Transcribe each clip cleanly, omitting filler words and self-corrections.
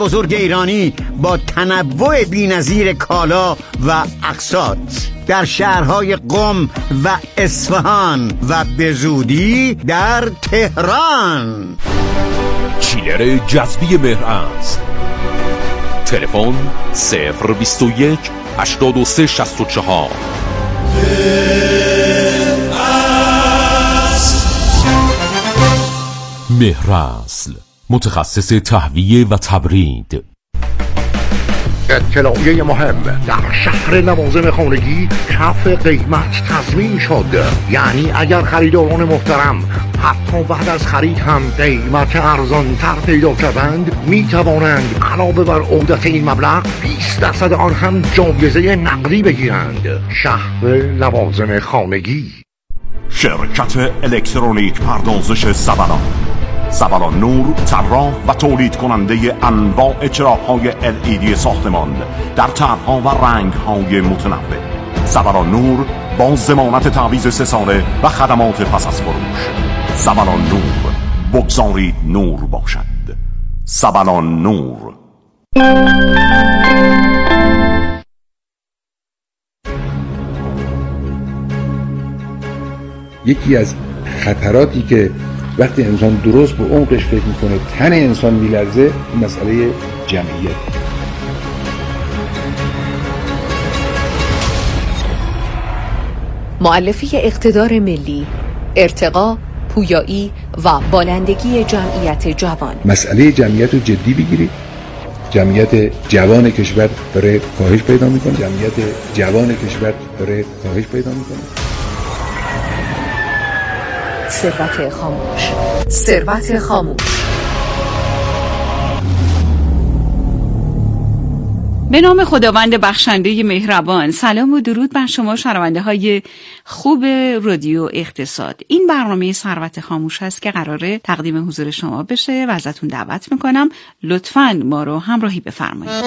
بزرگ ایرانی با تنوع بی‌نظیر کالا و اقساط در شهرهای قم و اصفهان و به زودی در تهران. چیلر جذبی مهرعصر. تلفن 021 83 64. مهرعصر، متخصص تهویه و تبرید. اطلاعیه مهم: در شهر لوازم خانگی کف قیمت تضمین شد. یعنی اگر خریداران محترم حتی بعد از خرید هم قیمت ارزان‌تر پیدا کردند، می توانند علاوه بر عودت این مبلغ 20% آن هم جایزه نقدی بگیرند. شهر لوازم خانگی. شرکت الکترونیک پردازش زبلان نور، طراح و تولید کننده انواع چراغ‌های LED ساختمان در طرح‌ها و رنگ‌های متنوع. زبلان نور با ضمانت تعویض 3 ساله و خدمات پس از فروش. زبلان نور، بگذارید نور باشد. زبلان نور. یکی از خطراتی که وقتی انسان درست به عمقش فکر میکنه تن انسان میلرزه، مسئله جمعیت. مؤلفه اقتدار ملی، ارتقا، پویایی و بالندگی جمعیت جوان. مسئله جمعیت رو جدی بگیرید. جمعیت جوان کشور داره کاهش پیدا میکنه. ثروت خاموش. به نام خداوند بخشنده مهربان. سلام و درود بر شما شنونده های خوب رادیو اقتصاد. این برنامه ثروت خاموش هست که قراره تقدیم حضور شما بشه و ازتون دعوت میکنم لطفاً ما رو همراهی بفرمایید.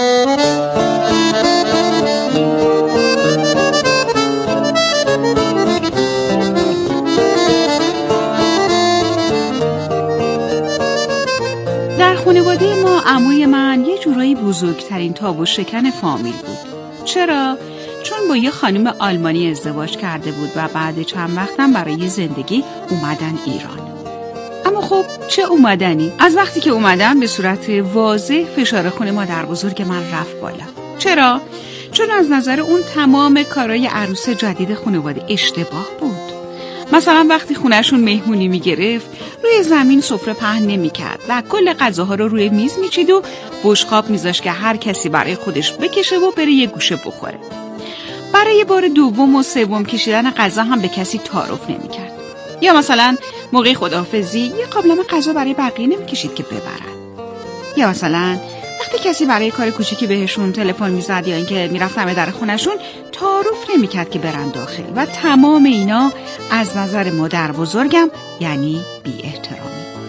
در خانواده ما عموی من یه جورایی بزرگترین تاب و شکن فامیل بود. چرا؟ چون با یه خانم آلمانی ازدواج کرده بود و بعد چند وقتم برای زندگی اومدن ایران. اما خب چه اومدنی؟ از وقتی که اومدن به صورت واضح فشار خون مادر بزرگ من رفت بالا. چرا؟ چون از نظر اون تمام کارهای عروس جدید خانواده اشتباه بود. مثلا وقتی خونهشون مهمونی میگرفت روی زمین سفره پهن نمیکرد و کل غذاها رو روی میز میچید و بشقاب میذاشت که هر کسی برای خودش بکشه و بره یه گوشه بخوره. برای بار دوم و سوم کشیدن غذا هم به کسی تعارف نمیکرد. یا مثلا موقع خداحافظی یه قابلمه غذا برای بقیه نمیکشید که ببرن. یا مثلا وقتی کسی برای کار کوچیکی بهشون تلفن میزد یا اینکه میرفتن به در خونشون تعارف نمیکرد که برن داخل. و تمام اینا از نظر مادر بزرگم یعنی بی احترامی.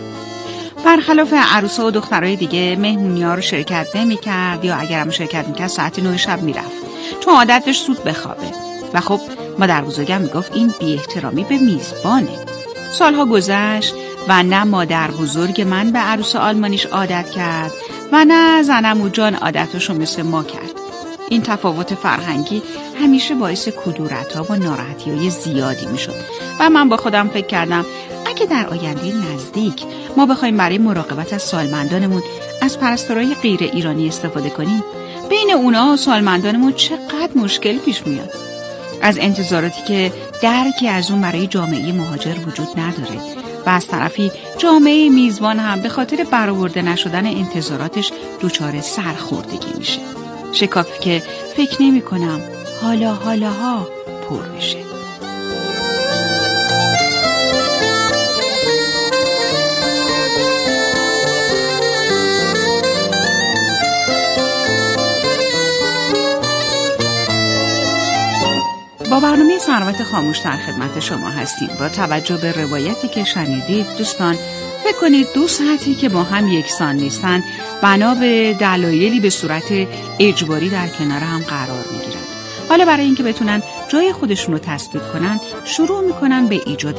برخلاف عروسا و دخترای دیگه مهمونی‌ها رو شرکت نمی‌کرد یا اگرم شرکت می‌کرد ساعت 9 شب میرفت چون عادت داشت زود بخوابه. و خب مادر بزرگم میگفت این بی احترامی به میزبانه. سالها گذشت و نه مادر بزرگ من به عروس آلمانیش عادت کرد و نه زنمو جان عادتشو مثل ما کرد. این تفاوت فرهنگی همیشه باعث کدورت‌ها و ناراحتی‌های زیادی میشد و من با خودم فکر کردم اگه در آینده نزدیک ما بخوایم برای مراقبت از سالمندانمون از پرستارای غیر ایرانی استفاده کنیم، بین اونا و سالمندانمون چقدر مشکل پیش میاد. از انتظاراتی که درکی از اون برای جامعه مهاجر وجود نداره و از طرفی جامعه میزبان هم به خاطر برآورده نشدن انتظاراتش دچار سرخوردگی میشه. شکافی که فکر نمی کنم حالاها پر بشه. با برنامه ثروت خاموش در خدمت شما هستیم. با توجه به روایتی که شنیدید دوستان، فکر کنید 2 ساعتی که با هم یکسان نیستن بنا به دلایلی به صورت اجباری در کنار هم قرار میگیرن. حالا برای اینکه بتونن جای خودشون رو تثبیت کنن شروع میکنن به ایجاد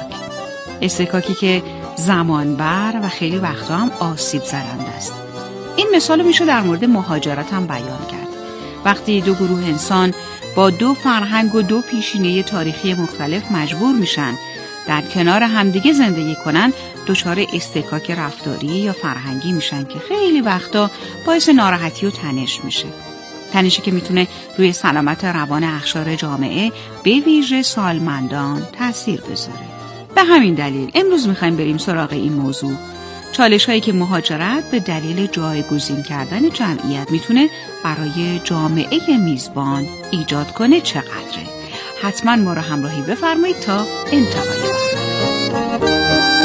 استحکاکی که زمان بر و خیلی وقتا هم آسیب زننده است. این مثال میشه در مورد مهاجرت هم بیان کرد. وقتی دو گروه انسان با دو فرهنگ و دو پیشینه تاریخی مختلف مجبور میشن در کنار همدیگه زندگی کنن، دچار اصطکاک رفتاری یا فرهنگی میشن که خیلی وقتا باعث ناراحتی و تنش میشه. تنشی که میتونه روی سلامت روان اقشار جامعه به ویژه سالمندان تأثیر بذاره. به همین دلیل امروز میخوایم بریم سراغ این موضوع. چالش هایی که مهاجرت به دلیل جایگزین کردن جمعیت میتونه برای جامعه میزبان ایجاد کنه چقدره. حتما ما رو همراهی بفرمایید تا انتهای برنامه.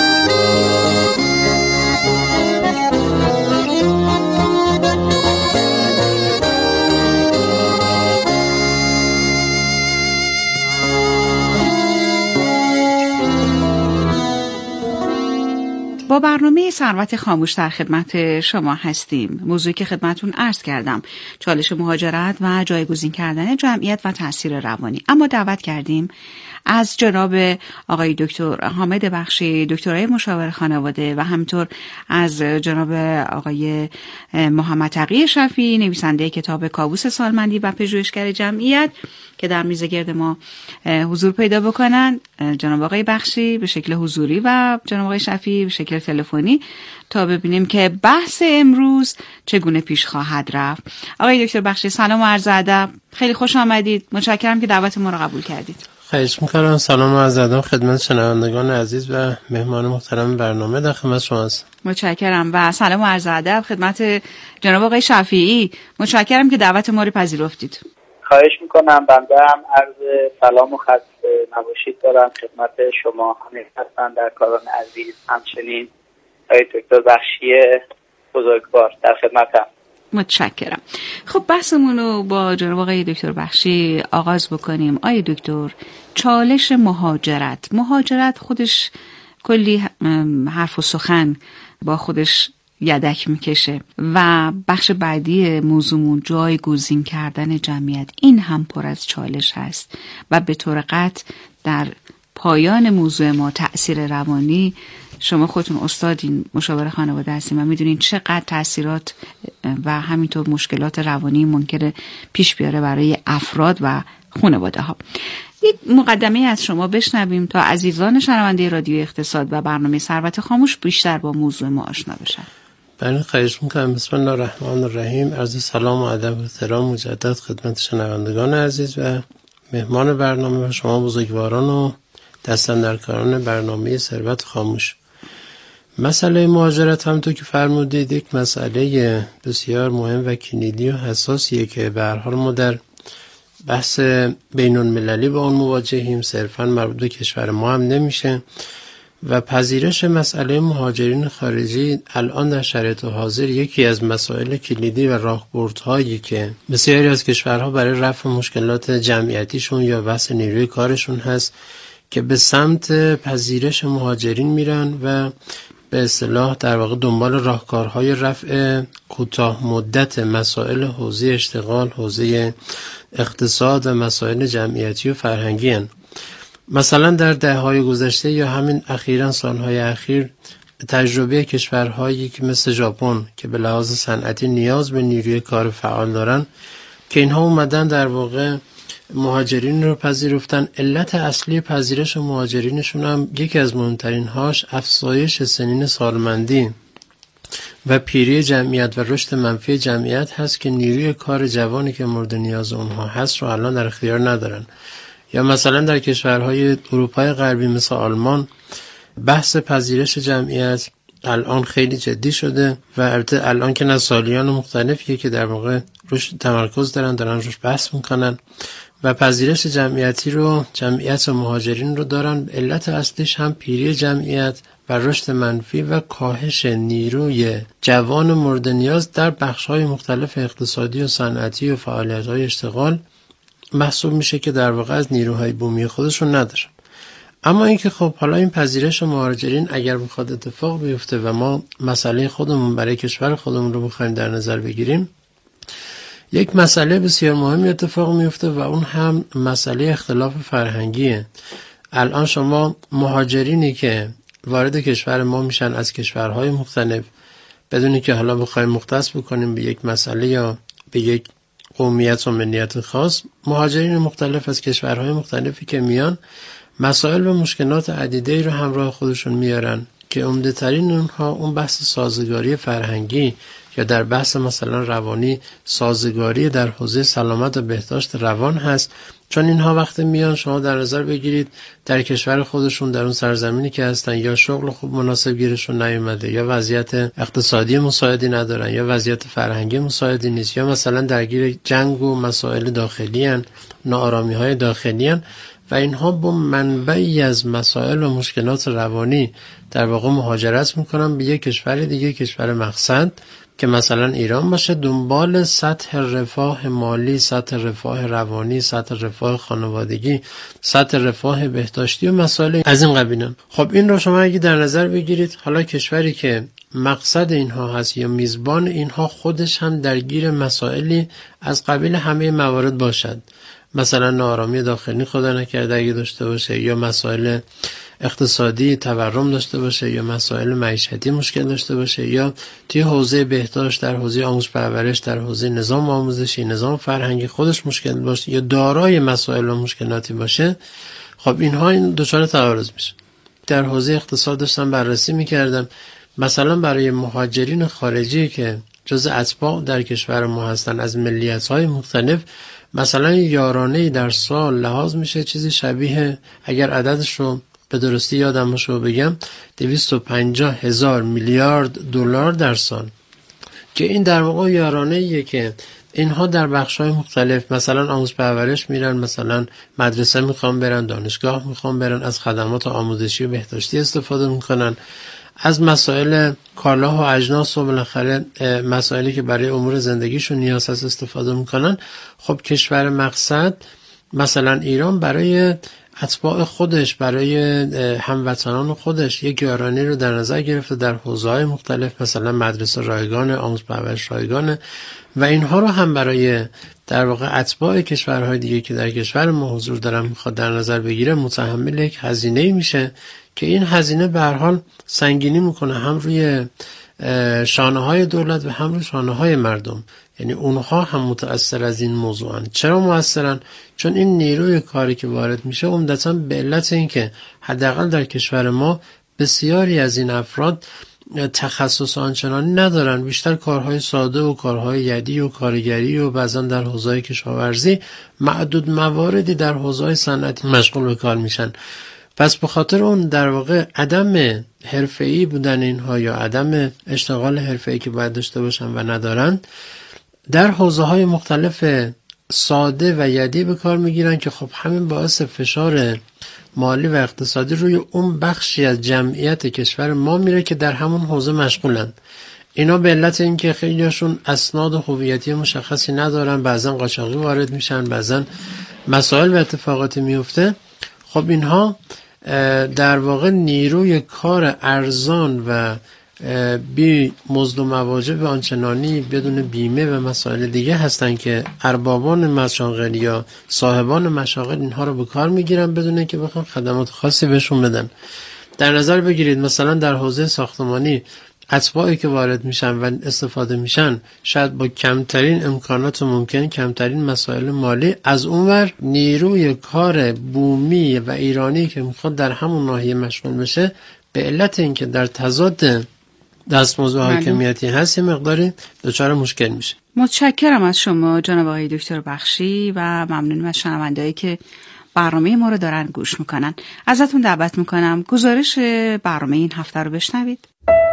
با برنامه ثروت خاموش در خدمت شما هستیم. موضوعی که خدمتون عرض کردم، چالش مهاجرت و جایگزین کردن جمعیت و تاثیر روانی. اما دعوت کردیم از جناب آقای دکتر حامد بخشی، دکترای مشاور خانواده، و همینطور از جناب آقای محمد تقی شفیعی، نویسنده کتاب کابوس سالمندی و پژوهشگر جمعیت، که در میز گرد ما حضور پیدا بکنن. جناب آقای بخشی به شکل حضوری و جناب آقای شفیعی به شکل تلفنی، تا ببینیم که بحث امروز چگونه پیش خواهد رفت. آقای دکتر بخشی، سلام و عرض ادب. خیلی خوش آمدید. متشکرم که دعوت ما رو قبول کردید. خواهش می‌کنم. سلام و عرض ادب خدمت شنوندگان عزیز و مهمان محترم برنامه. در خدمت شما هستم. متشکرم. و سلام و عرض ادب خدمت جناب آقای شفیعی. متشکرم که دعوت ما رو پذیرفتید. خواهش میکنم. بنده هم عرض سلام و خسته نباشید دارم خدمت شما همه هستندرکاران عزیز، همچنین آقای دکتر بخشی بزرگوار در خدمتم. متشکرم. خب بحثمون رو با جناب آقای دکتر بخشی آغاز بکنیم. آقای دکتر، چالش مهاجرت خودش کلی حرف و سخن با خودش یدک میکشه و بخش بعدی موضوعمون جایگزین کردن جمعیت، این هم پر از چالش هست و به طور قطع در پایان موضوع ما تأثیر روانی. شما خودتون استادین، مشاور خانواده هستین و میدونین چقدر تأثیرات و همینطور مشکلات روانی ممکنه پیش بیاره برای افراد و خانواده ها. یک مقدمه از شما بشنویم تا عزیزان شنونده رادیو اقتصاد و برنامه ثروت خاموش بیشتر با موضوع ما آشنا بشن. بله، خواهش میکنم. بسم الله الرحمن الرحیم. عرض سلام و ادب و احترام مجدد خدمت شنوندگان عزیز و مهمان برنامه و شما بزرگواران و دستاندرکاران برنامه ثروت خاموش. مسئله مهاجرت هم تو که فرمودید یک مسئله بسیار مهم و کلیدی و حساسیه که به هر حال ما در بحث بین المللی با اون مواجهیم، صرفاً مربوط به کشور ما هم نمیشه و پذیرش مسئله مهاجرین خارجی الان در شرایط حاضر یکی از مسائل کلیدی و راهبردهایی که بسیاری از کشورها برای رفع مشکلات جمعیتیشون یا بحث نیروی کارشون هست که به سمت پذیرش مهاجرین میرن و به اصطلاح در واقع دنبال راهکارهای رفع کوتاه مدت مسائل حوزه اشتغال، حوزه اقتصاد و مسائل جمعیتی و فرهنگی هن. مثلا در دهه‌های گذشته یا همین اخیراً سالهای اخیر تجربه کشورهایی که مثل ژاپن که به لحاظ صنعتی نیاز به نیروی کار فعال دارن که اینها اومدن در واقع مهاجرین رو پذیرفتن. علت اصلی پذیرش مهاجرینشون هم یکی از مهمترین هاش افزایش سنین سالمندی و پیری جمعیت و رشد منفی جمعیت هست که نیروی کار جوانی که مورد نیاز اونها هست رو الان در اختیار ندارن. یا مثلا در کشورهای اروپای غربی مثل آلمان بحث پذیرش جمعیت الان خیلی جدی شده و البته الان که نسالیان مختلفیه که در واقع روش تمرکز دارن روش بحث میکنن و پذیرش جمعیتی رو، جمعیت و مهاجرین رو دارن. علت اصلیش هم پیری جمعیت و رشد منفی و کاهش نیروی جوان مورد نیاز در بخش‌های مختلف اقتصادی و صنعتی و فعالیت‌های اشتغال محسوب میشه که در واقع از نیروهای بومی خودشون ندارن. اما اینکه خب حالا این پذیرش مهاجرین اگر بخواد اتفاق بیفته و ما مسئله خودمون برای کشور خودمون رو بخوایم در نظر بگیریم، یک مسئله بسیار مهمی اتفاق میفته و اون هم مسئله اختلاف فرهنگیه. الان شما مهاجرینی که وارد کشور ما میشن از کشورهای مختلف بدونی که حالا بخوایم مختص بکنیم به یک مسئله یا به یک قومیت و ملیت خاص، مهاجرین مختلف از کشورهای مختلفی که میان مسائل و مشکلات عدیده‌ای رو همراه خودشون میارن که عمده ترین اونها اون بحث سازگاری فرهنگی یا در بحث مثلا روانی سازگاری در حوزه سلامت و بهداشت روان هست. چون اینها وقتی میان شما در نظر بگیرید در کشور خودشون در اون سرزمینی که هستن یا شغل خوب مناسب گیرشون نیومده یا وضعیت اقتصادی مساعدی ندارن یا وضعیت فرهنگی مساعدی نیست یا مثلا درگیر جنگ و مسائل داخلی هن، ناآرامی های داخلی هن و اینها با منبعی از مسائل و مشکلات روانی در واقع مهاجرت میکنن به یک کشور دیگه، کشور مقصد که مثلا ایران باشه، دنبال سطح رفاه مالی، سطح رفاه روانی، سطح رفاه خانوادگی، سطح رفاه بهداشتی و مسائل از این قبیل. خب این رو شما اگه در نظر بگیرید، حالا کشوری که مقصد اینها هست یا میزبان اینها خودش هم درگیر مسائلی از قبیل همه موارد باشد، مثلا ناآرامی داخلی خدا نکرده اگه داشته باشه یا مسائل اقتصادی تورم داشته باشه یا مسائل معیشتی مشکل داشته باشه یا توی حوزه بهداشت، در حوزه آموزش پرورش، در حوزه نظام آموزشی، نظام فرهنگی خودش مشکل باشه یا دارای مسائل و مشکلاتی باشه، خب اینها این دچار تعارض میشه. در حوزه اقتصاد داشتم بررسی میکردم، مثلا برای مهاجرین خارجی که جز اتباع در کشور ما هستن از ملیت‌های مختلف، مثلا یارانه‌ای در سال لحاظ میشه چیزی شبیه، اگر عددش رو به درستی یادمش رو بگم، 250,000 میلیارد دلار در سال، که این در واقع یارانه‌ایه که اینها در بخش‌های مختلف مثلا آموزش پرورش میرن، مثلا مدرسه میخوان برن، دانشگاه میخوان برن، از خدمات آموزشی و بهداشتی استفاده میکنن، از مسائل کالا و اجناس و بالاخره مسائلی که برای امور زندگیشون نیاز هست استفاده میکنن. خب کشور مقصد مثلا ایران برای اتباع خودش، برای هموطنان خودش یک یارانه رو در نظر گرفته در حوزه‌های مختلف، مثلا مدرسه رایگان، آموزش پرورش رایگان، و اینها رو هم برای در واقع اتباع کشورهای دیگه که در کشور ما حضور دارن میخواد در نظر بگیره، متحمل یک هزینه‌ای میشه که این هزینه به هر حال سنگینی میکنه هم روی شانه‌های دولت و هم روی شانه‌های مردم. یعنی اونها هم متأثر از این موضوعن. چرا مؤثرن؟ چون این نیروی کاری که وارد میشه عمدتاً به علت این که حداقل در کشور ما بسیاری از این افراد تخصص آنچنانی ندارن، بیشتر کارهای ساده و کارهای یدی و کارگری و بعضا در حوزه کشاورزی، معدود مواردی در حوزه صنعتی مشغول به کار میشن. پس به خاطر اون در واقع عدم حرفه‌ای بودن اینها یا عدم اشتغال حرفه‌ای که باید داشته باشن و ندارن، در حوزه‌های مختلف ساده و یدی به کار میگیرن که خب همین باعث فشار مالی و اقتصادی روی اون بخشی از جمعیت کشور ما میره که در همون حوزه مشغولن. اینا به علت اینکه خیلیشون اسناد هویتی مشخصی ندارن، بعضن قاچاقی وارد میشن، بعضن مسائل و اتفاقاتی میفته. خب اینها در واقع نیروی کار ارزان و بی مزد و مواجب آنچنانی بدون بیمه و مسائل دیگه هستن که اربابان مشاغل یا صاحبان مشاغل اینها رو به کار میگیرن بدون اینکه بخوان خدمات خاصی بهشون بدن. در نظر بگیرید مثلا در حوزه ساختمانی اتباعی که وارد میشن و استفاده میشن شاید با کمترین امکانات ممکن، کمترین مسائل مالی، از اونور نیروی کار بومی و ایرانی که میخواد در همون ناحیه مشغول بشه به علت اینکه در تضاد دستمزد حاکمیتی هست یه مقداری دچار مشکل میشه. متشکرم از شما جناب آقای دکتر بخشی و ممنونم از شنوندهایی که برنامه ما رو دارن گوش میکنن. ازتون دعوت میکنم گزارش برنامه این هفته رو بشنوید.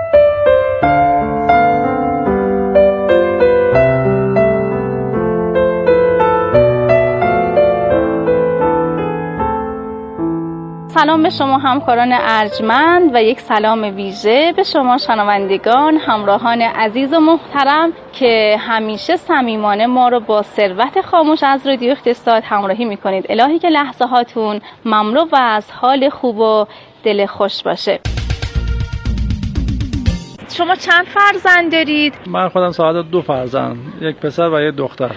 سلام به شما همکاران ارجمند و یک سلام ویژه به شما شنوندگان همراهان عزیز و محترم که همیشه صمیمانه ما رو با ثروت خاموش از رادیو اقتصاد همراهی میکنید. الهی که لحظه هاتون مملو و از حال خوب و دل خوش باشه. شما چند فرزند دارید؟ من خودم سعادت 2 فرزند، یک پسر و یک دختر.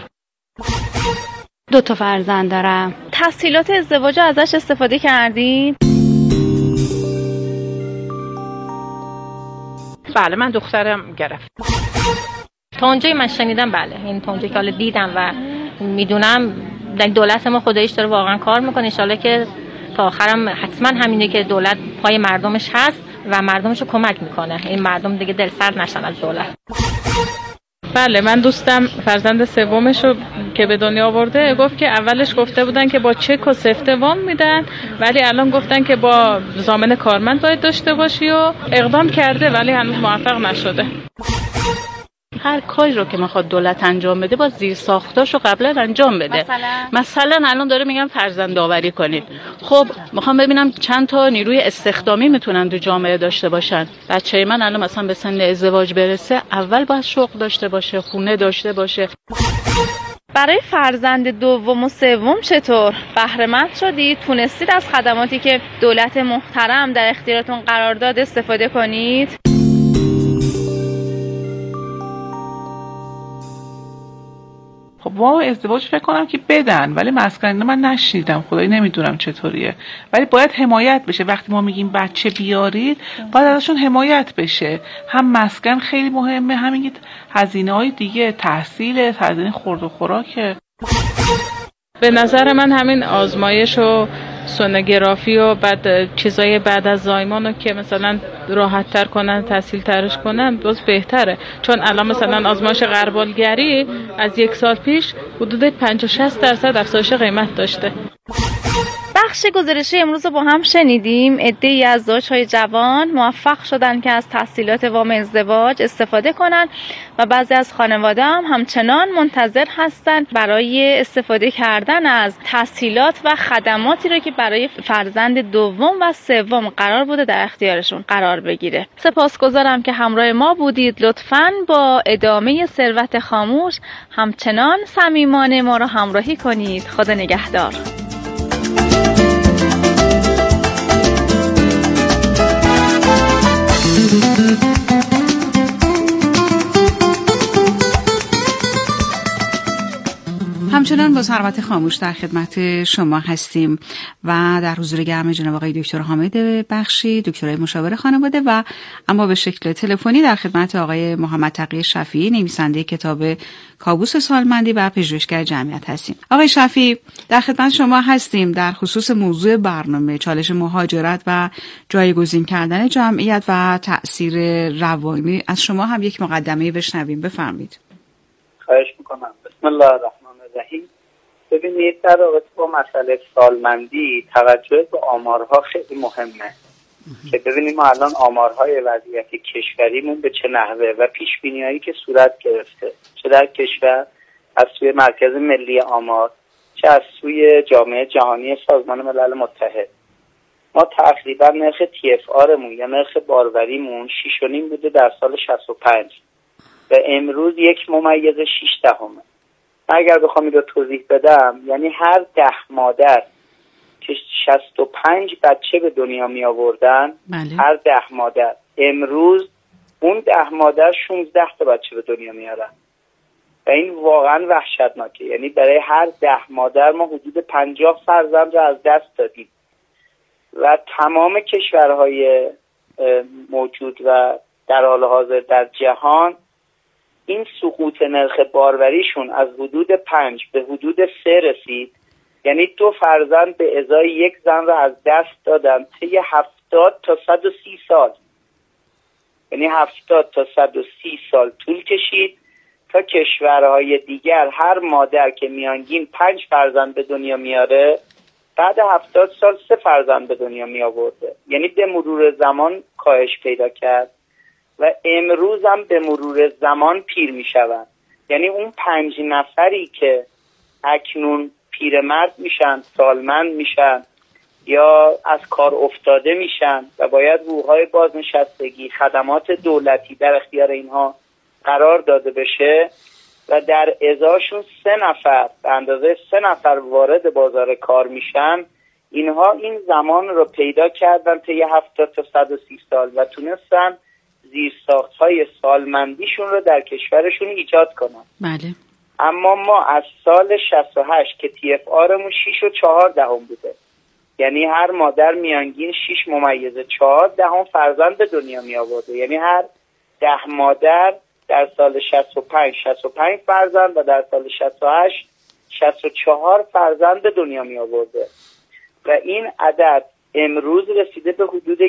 2 تا فرزند دارم. تسهیلات ازدواج ازش استفاده کردین؟ بله من دخترم گرفت. تا اونجایی من شنیدم بله، این تا اونجایی که حالا دیدم و میدونم دولت ما خداییش داره واقعا کار میکنه. انشالله که تا آخرم حتما همینه که دولت پای مردمش هست و مردمشو کمک میکنه، این مردم دیگه دل سرد نشن از دولت. بله من دوستم فرزند سومشو که به دنیا آورده گفت که اولش گفته بودن که با چک و سفته وام میدن، ولی الان گفتن که با ضامن کارمند باید داشته باشی و اقدام کرده ولی هنوز موفق نشده. هر کاری رو که میخواد دولت انجام بده با زیر ساختاشو قبلا انجام بده. مثلا الان داره میگم فرزند آوری کنید، خب میخوام ببینم چند تا نیروی استخدامی میتونن تو جامعه داشته باشن. بچه من الان مثلا به سن ازدواج برسه اول باید شغل داشته باشه، خونه داشته باشه. برای فرزند دوم و سوم چطور؟ بهره مند شدید؟ تونستید از خدماتی که دولت محترم در اختیارتون قرار داد استفاده کنید؟ خب ما ازدواج فکر کنم که بدن، ولی مسکن من نشنیدم، خدایی نمیدونم چطوریه، ولی باید حمایت بشه. وقتی ما میگیم بچه بیارید باید ازشون حمایت بشه. هم مسکن خیلی مهمه، همین هزینه‌های دیگه، تحصیل، هزینه خورد و خوراکه. به نظر من همین آزمایش و سونوگرافی و بعد چیزای بعد از زایمانو که مثلا راحت تر کنن، تسهیل ترش کنن باز بهتره. چون الان مثلا آزمایش غربالگری از 1 سال پیش حدود 50-60% افزایش قیمت داشته. بخش گزارشی امروز رو با هم شنیدیم. عده‌ای از زوج‌های جوان موفق شدن که از تحصیلات وام ازدواج استفاده کنن و بعضی از خانواده هم همچنان منتظر هستن برای استفاده کردن از تحصیلات و خدماتی رو که برای فرزند دوم و سوم قرار بوده در اختیارشون قرار بگیره. سپاسگزارم که همراه ما بودید. لطفاً با ادامه ثروت خاموش همچنان صمیمانه ما رو همراهی کنید. خدا نگهدار. همچنان با ثروت خاموش در خدمت شما هستیم و در حضور گرم جناب آقای دکتر حامد بخشی، دکترای مشاور خانواده، و اما به شکل تلفنی در خدمت آقای محمد تقی شفیعی، نویسنده کتاب کابوس سالمندی و پژوهشگر جمعیت هستیم. آقای شفیعی در خدمت شما هستیم در خصوص موضوع برنامه چالش مهاجرت و جایگزین کردن جمعیت و تأثیر روانی. از شما هم یک مقدمه بشنویم، بفرمایید. خواهش میکنم. بسم الله الرحمن الرحیم. ببینید در رابطه با مسئله سالمندی توجه به آمارها خیلی مهمه که ببینیم ما الان آمارهای وضعیت کشوریمون به چه نحوه و پیش بینی‌هایی که صورت گرفته، چه در کشور از سوی مرکز ملی آمار، چه از سوی جامعه جهانی سازمان ملل متحد. ما تقریبا نرخ TFRمون یا نرخ باروریمون 6.5 بوده در سال 65 و امروز 1.6. اگر بخوام این رو توضیح بدم، یعنی هر 10 مادر که 65 بچه به دنیا می آوردن، هر 10 مادر امروز اون 10 مادر 16 تا بچه به دنیا میارن و این واقعا وحشتناکه. یعنی برای هر 10 مادر ما حدود 50 فرزند رو از دست دادیم و تمام کشورهای موجود و در حال حاضر در جهان این سقوط نرخ باروریشون از حدود 5 به حدود 3 رسید. یعنی 2 فرزند به ازای 1 زن رو از دست دادن طی 70 تا 130 سال. یعنی 70 تا 130 سال طول کشید تا کشورهای دیگر هر مادر که میانگین 5 فرزند به دنیا میاره بعد 70 سال 3 فرزند به دنیا می آورده. یعنی به مرور زمان کاهش پیدا کرد و امروز هم به مرور زمان پیر می شوند. یعنی اون 5 نفری که اکنون پیرمرد میشن، سالمند میشن یا از کار افتاده میشن و باید حقوق‌های بازنشستگی، خدمات دولتی در اختیار اینها قرار داده بشه و در ازاشون 3 نفر به اندازه 3 نفر وارد بازار کار میشن، اینها این زمان رو پیدا کردن طی 70 تا 130 سال و تونستن زیرساخت‌های سالمندیشون رو در کشورشون ایجاد کنن. بله. اما ما از سال 68 که TFRمون 6.4 بوده، یعنی هر مادر میانگین 6.4 فرزند به دنیا می آورده، یعنی هر 10 مادر در سال 65 فرزند و در سال 68 64 فرزند به دنیا می آورده و این عدد امروز رسیده به حدود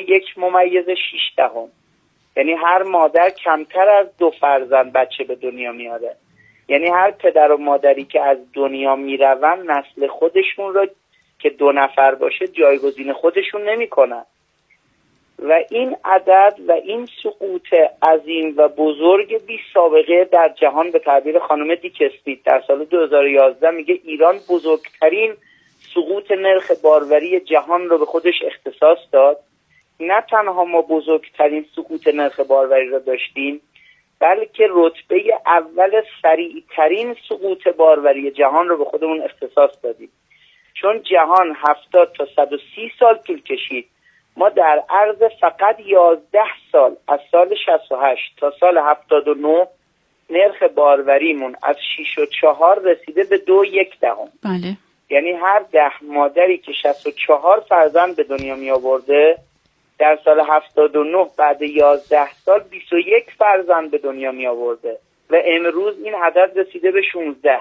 1.6. یعنی هر مادر کمتر از 2 فرزند بچه به دنیا میاره. یعنی هر پدر و مادری که از دنیا میروند نسل خودشون رو که 2 نفر باشه جایگزین خودشون نمیکنن و این عدد و این سقوط عظیم و بزرگ بی سابقه در جهان به تعبیر خانم دیک اسمیت در سال 2011 میگه ایران بزرگترین سقوط نرخ باروری جهان رو به خودش اختصاص داد. نه تنها ما بزرگترین سقوط نرخ باروری رو داشتیم بلکه رتبه اول سریعترین سقوط باروری جهان رو به خودمون اختصاص دادیم. چون جهان 70 تا 130 سال طول کشید، ما در عرض فقط 11 سال از سال 68 تا سال 79 نرخ باروریمون از 6.4 رسیده به 2.1. بله. یعنی هر 10 مادری که 64 فرزند به دنیا می آورده در سال 79 بعد 11 سال 21 فرزند به دنیا می آورده و امروز این عدد رسیده به 16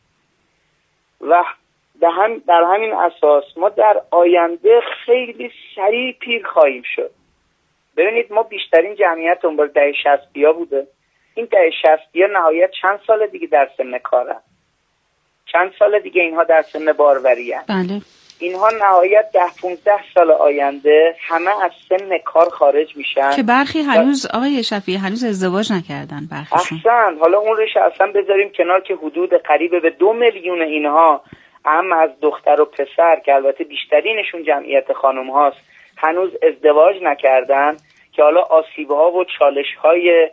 و در همین اساس ما در آینده خیلی سریع پیر خواهیم شد. ببینید ما بیشترین جمعیت اون دهه 60 بوده. این دهه 60 نهایت چند سال دیگه در سن کارن، چند سال دیگه اینها در سن باروری هستن. بله. اینها نهایت 10-15 سال آینده همه از سن کار خارج میشن که برخی هنوز آقای شفیعی هنوز ازدواج نکردن برخیشون. احسن. حالا اون روش اصلا بذاریم کنار که حدود قریب به 2 میلیون اینها هم از دختر و پسر که البته بیشترینشون جمعیت خانم هاست هنوز ازدواج نکردن که حالا آسیب ها و چالش های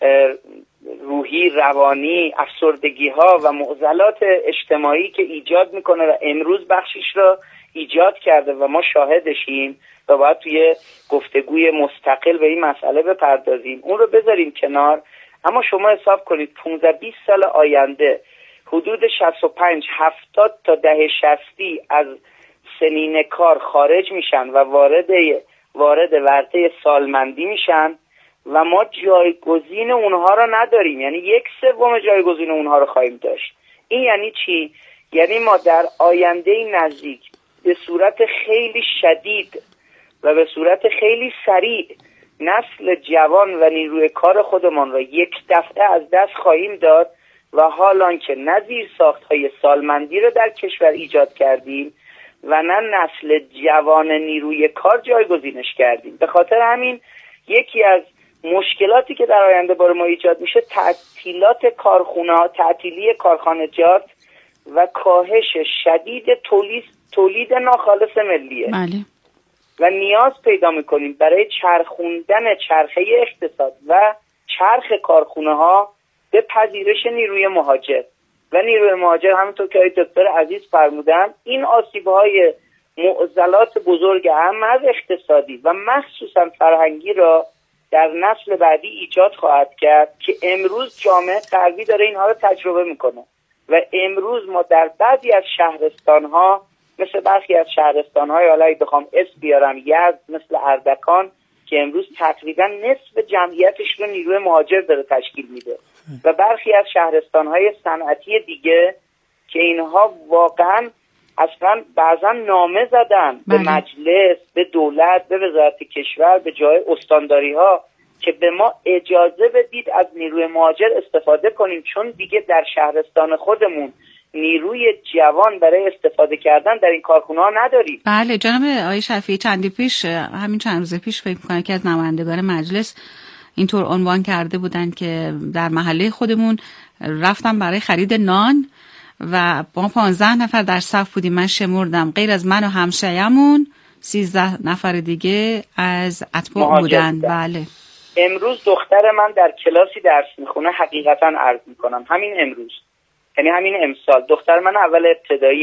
روحی، روانی، افسردگی ها و معضلات اجتماعی که ایجاد میکنه و امروز بخشیش را ایجاد کرده و ما شاهدشیم و باید توی گفتگوی مستقل به این مسئله بپردازیم، اون رو بذاریم کنار. اما شما حساب کنید 15-20 سال آینده حدود 65-70 تا دهه 60 از سنین کار خارج میشن و وارد ورطه سالمندی میشن و ما جایگزین اونها رو نداریم. یعنی 1/3 جایگزین اونها رو خواهیم داشت. این یعنی چی؟ یعنی ما در آینده نزدیک به صورت خیلی شدید و به صورت خیلی سریع نسل جوان و نیروی کار خودمان را یک دفعه از دست خواهیم داد و حالان که نه زیرساخت‌های سالمندی رو در کشور ایجاد کردیم و نه نسل جوان نیروی کار جایگزینش کردیم. به خاطر همین یکی از مشکلاتی که در آینده برای ما ایجاد میشه تعطیلات کارخونه‌ها، تعطیلی کارخانجات و کاهش شدید تولید ناخالص ملیه. بله. و نیاز پیدا میکنیم برای چرخوندن چرخه اقتصاد و چرخ کارخونه‌ها به پذیرش نیروی مهاجر و نیروی مهاجر همونطور که آقای دکتر عزیز فرمودن این آسیب‌های معضلات بزرگ هم از اقتصادی و مخصوصا فرهنگی را در نسل بعدی ایجاد خواهد کرد که امروز جامعه غربی داره اینها رو تجربه میکنه و امروز ما در بعضی از شهرستان‌ها مثل برخی از شهرستان‌های حالا بخوام اسم بیارم یزد، مثل اردکان که امروز تقریبا نصف جمعیتش رو نیروی مهاجر داره تشکیل میده و برخی از شهرستان‌های صنعتی دیگه که اینها واقعا اصلا بعضا نامه زدن به مجلس، به دولت، به وزارت کشور، به جای استانداری‌ها که به ما اجازه بدید از نیروی مهاجر استفاده کنیم چون دیگه در شهرستان خودمون نیروی جوان برای استفاده کردن در این کارخونه‌ها نداریم. بله جناب آقای شفیعی چند روز پیش فکر می‌کنم که از نمایندگان مجلس اینطور عنوان کرده بودن که در محله خودمون رفتم برای خرید نان و با 15 نفر در صف بودیم، من شمردم غیر از من و همسایه‌مون 13 نفر دیگه از اتباع بودن. بله. امروز دختر من در کلاسی درس میخونه، حقیقتا عرض میکنم همین امروز، یعنی همین امسال دختر من اول ابتدایی،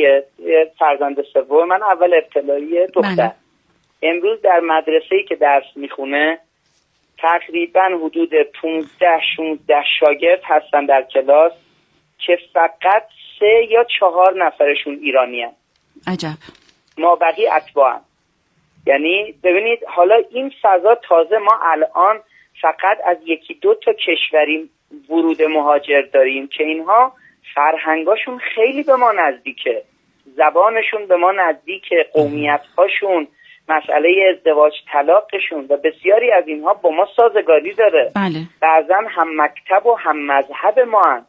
فرزند سوم من اول ابتدایی دختر. بله. امروز در مدرسه‌ای که درس میخونه تقریبا حدود 15-16 شاگرد هستن در کلاس که فقط 3 یا 4 نفرشون ایرانی هستن. عجب. ما بقیه اتباع هم. یعنی ببینید حالا این فضا تازه ما الان فقط از 1-2 تا کشوری ورود مهاجر داریم که اینها فرهنگاشون خیلی به ما نزدیکه، زبانشون به ما نزدیکه، قومیت‌هاشون، مسئله ازدواج طلاقشون و بسیاری از اینها با ما سازگاری داره. بله. بعضا هم مکتب و هم مذهب ما هم.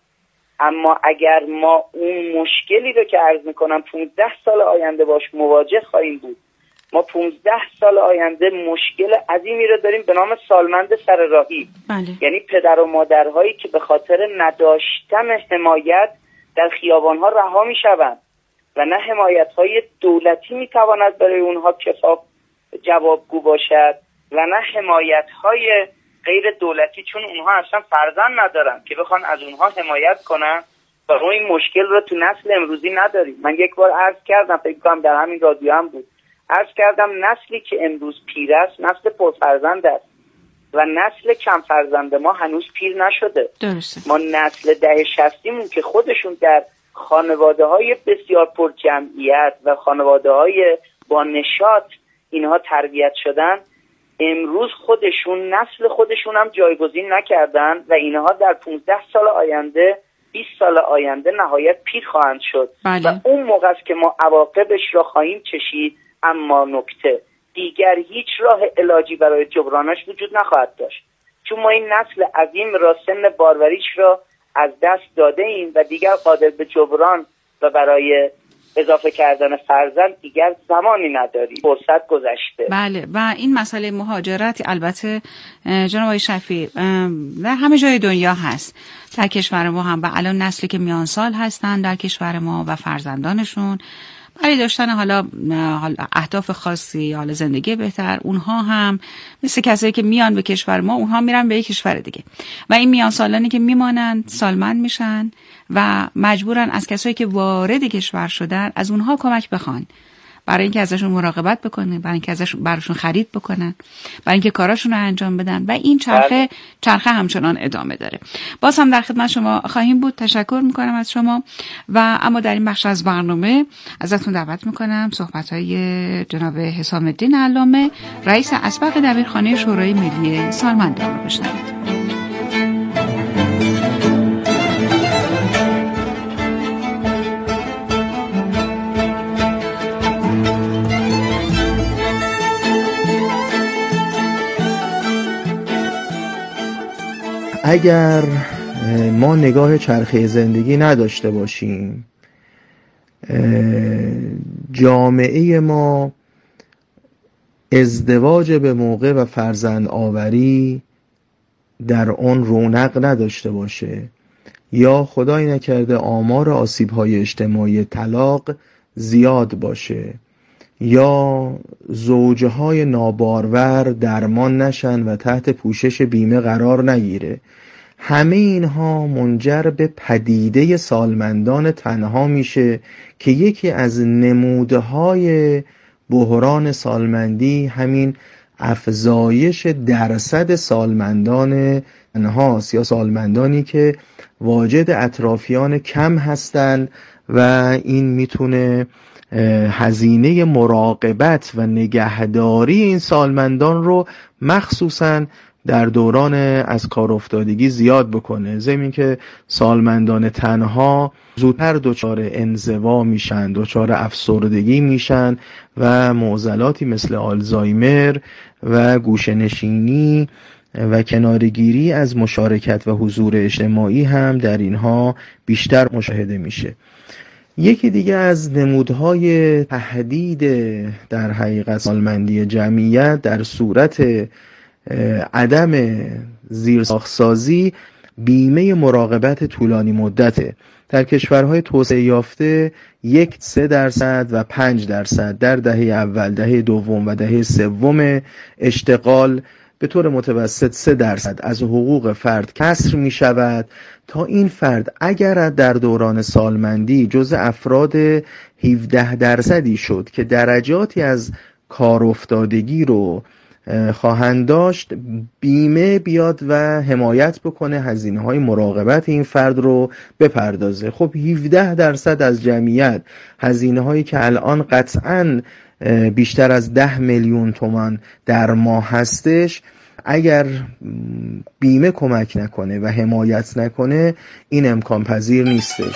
اما اگر ما اون مشکلی رو که عرض میکنم 15 سال آینده باش مواجه خواهیم بود، ما 15 سال آینده مشکل عظیمی رو داریم به نام سالمند سرراهی. بله. یعنی پدر و مادرهایی که به خاطر نداشتن حمایت در خیابانها رها میشوند و نه حمایت‌های دولتی میتواند برای اونها کفاف جوابگو باشد و نه حمایت‌های غیر دولتی، چون اونها اصلا فرزند ندارن که بخوان از اونها حمایت کنن و ما این مشکل رو تو نسل امروزی نداریم. من یک بار عرض کردم، فکر کنم در همین رادیو هم بود، عرض کردم نسلی که امروز پیر است نسل پرفرزند است و نسل کم فرزند ما هنوز پیر نشده. درسته. ما نسل 10-60مون که خودشون در خانواده‌های بسیار پر جمعیت و خانواده‌های با نشاط اینها تربیت شدن، امروز خودشون نسل خودشون هم جایگزین نکردن و اینها در 15 سال آینده 20 سال آینده نهایت پیر خواهند شد. بله. و اون موقع است که ما عواقبش را خواهیم چشید. اما نکته دیگر هیچ راه علاجی برای جبرانش وجود نخواهد داشت، چون ما این نسل عظیم را سن باروریش را از دست داده ایم و دیگر قادر به جبران و برای اضافه کردن فرزند دیگر زمانی نداریم، فرصت گذشته. بله. و این مسئله مهاجرت البته جناب آقای شفیع در همه جای دنیا هست، در کشور ما هم و الان نسلی که میان سال هستن در کشور ما و فرزندانشون برای داشتن حالا اهداف خاصی، حالا زندگی بهتر، اونها هم مثل کسایی که میان به کشور ما اونها میرن به یک کشور دیگه و این میان سالانی که میمانند سالمند میشن و مجبورن از کسایی که وارد کشور شدن از اونها کمک بخوان برای اینکه ازشون مراقبت بکنن، برای اینکه براشون خرید بکنن، برای اینکه کاراشون رو انجام بدن و این چرخه همچنان ادامه داره. باز هم در خدمت شما خواهیم بود. تشکر میکنم از شما و اما در این بخش از برنامه ازتون دعوت میکنم صحبت‌های جناب حسام الدین علامه رئیس اسبق دبیرخانه شورای ملی سالمندان رو بشنوید. اگر ما نگاه چرخه زندگی نداشته باشیم، جامعه ما ازدواج به موقع و فرزند آوری در آن رونق نداشته باشه یا خدای نکرده آمار آسیب‌های اجتماعی طلاق زیاد باشه یا زوجهای نابارور درمان نشن و تحت پوشش بیمه قرار نگیره، همه اینها منجر به پدیده سالمندان تنها میشه که یکی از نمودهای بحران سالمندی همین افزایش درصد سالمندان تنهاست یا سالمندانی که واجد اطرافیان کم هستند و این میتونه هزینه مراقبت و نگهداری این سالمندان رو مخصوصاً در دوران از کار افتادگی زیاد بکنه، ضمن که سالمندان تنها زودتر دچار انزوا میشن، دچار افسردگی میشن و معضلاتی مثل آلزایمر و گوشه‌نشینی و کنارگیری از مشارکت و حضور اجتماعی هم در اینها بیشتر مشاهده میشه. یکی دیگه از نمودهای تهدید در حقیقت سالمندی جمعیت در صورت عدم زیرساخت‌سازی بیمه مراقبت طولانی مدته. در کشورهای توسعه یافته 3% و 5% در دهه اول، دهه دوم و دهه سوم اشتغال به طور متوسط 3% از حقوق فرد کسر می شود تا این فرد اگر در دوران سالمندی جزء افراد 17% شد که درجاتی از کار افتادگی رو خواهند داشت، بیمه بیاد و حمایت بکنه هزینه های مراقبت این فرد رو بپردازه. خب 17% از جمعیت، هزینه هایی که الان قطعاً بیشتر از 10 میلیون تومان در ماه هستش، اگر بیمه کمک نکنه و حمایت نکنه این امکان پذیر نیستش.